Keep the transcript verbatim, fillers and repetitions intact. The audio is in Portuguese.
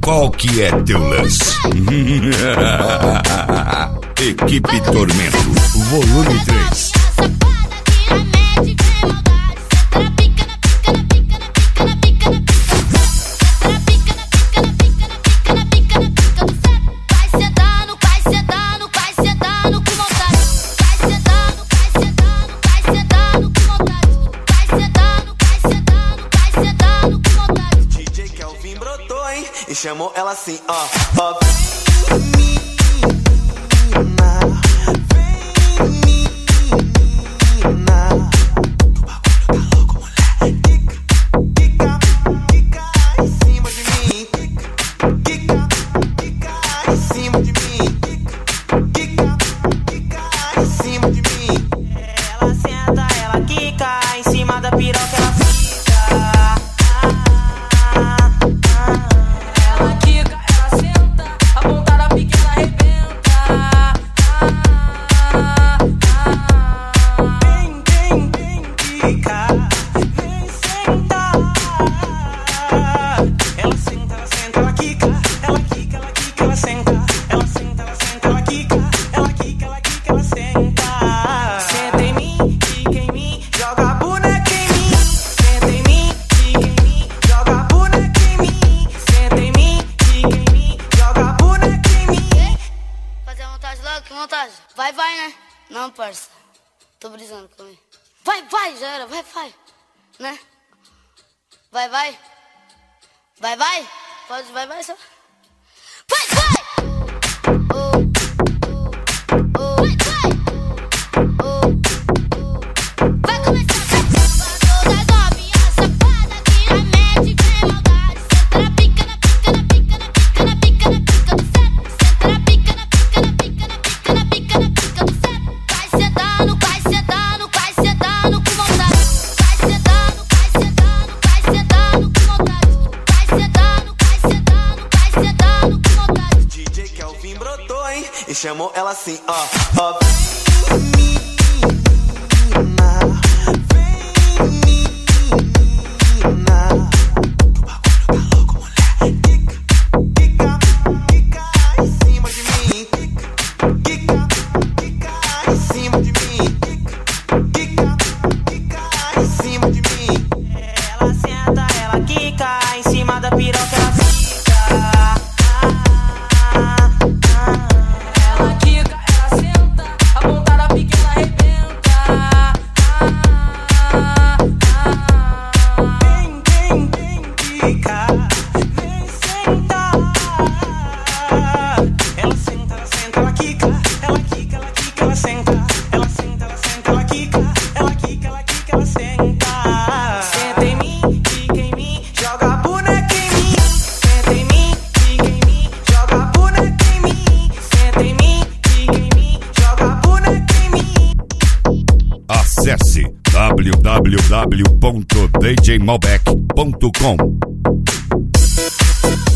Qual que é teu lance? Equipe Tormento, volume três. E chamou ela assim, ó, ó. Vai, vai, né? Não, parça. Tô brisando comigo. Vai, vai, já era. Vai, vai. Né? Vai, vai. Vai, vai. Pode, vai, vai, só. Vai, vai! Oh, oh, oh. Vai, vai! Oh, oh. Vai começar, vai. Pra todas novinhas safadas que na mete vem maldade. Senta na pica, na pica, na pica, na pica, na pica, na pica do certo. Senta na pica, na pica, na pica, na pica, na pica, na pica do certo. Vai sentando, vai sentando, vai sentando com vontade. Vai sentando, vai sentando, vai sentando com vontade. Vai sentando, vai sentando, vai sentando com vontade. D J Kelvin brotou, hein? E chamou ela assim, ó, ó. Acesse w w w ponto d j malbec ponto com.